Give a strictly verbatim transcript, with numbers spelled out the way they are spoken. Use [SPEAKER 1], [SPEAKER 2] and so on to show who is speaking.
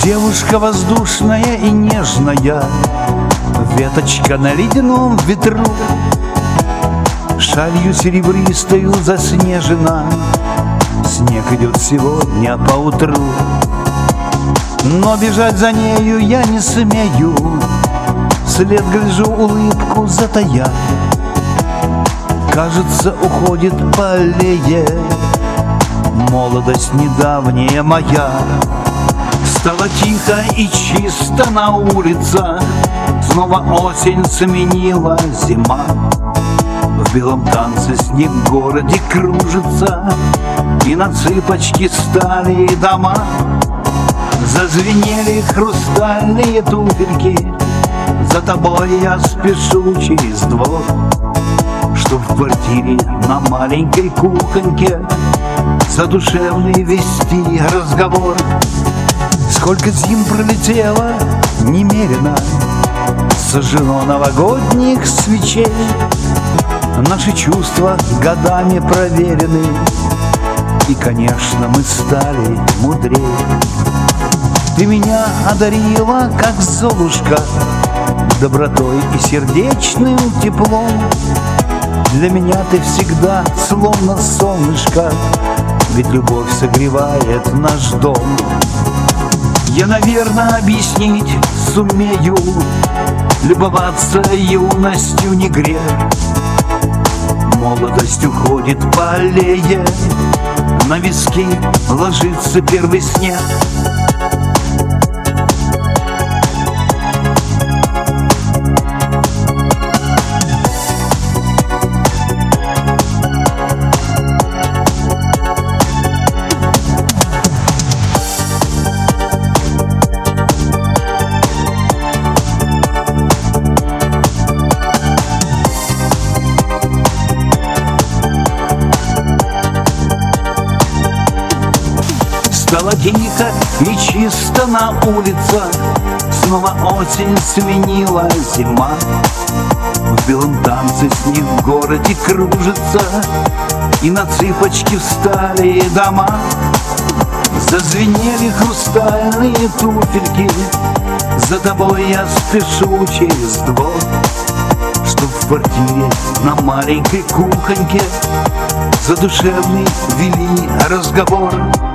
[SPEAKER 1] Девушка воздушная и нежная, веточка на ледяном ветру, шалью серебристою заснежена, снег идет сегодня поутру. Но бежать за нею я не смею, вслед гляжу, улыбку затая. Кажется, уходит по аллее молодость недавняя моя. Стало тихо и чисто на улицах, снова осень сменила зима. В белом танце снег в городе кружится, и на цыпочки стали дома. Зазвенели хрустальные туфельки, за тобой я спешу через двор, чтоб в квартире на маленькой кухоньке задушевный вести разговор. Сколько зим пролетело немерено, сожжено новогодних свечей. Наши чувства годами проверены, и, конечно, мы стали мудрее. Ты меня одарила, как Золушка, добротой и сердечным теплом. Для меня ты всегда словно солнышко, ведь любовь согревает наш дом. Я, наверное, объяснить сумею, любоваться юностью не грех. Молодость уходит по аллее, на виски ложится первый снег. Стало тихо и чисто на улицах, снова осень сменила зима. В белом танце снег в городе кружится, и на цыпочки встали дома. Зазвенели хрустальные туфельки, за тобой я спешу через двор, чтоб в квартире на маленькой кухоньке задушевный вели разговор.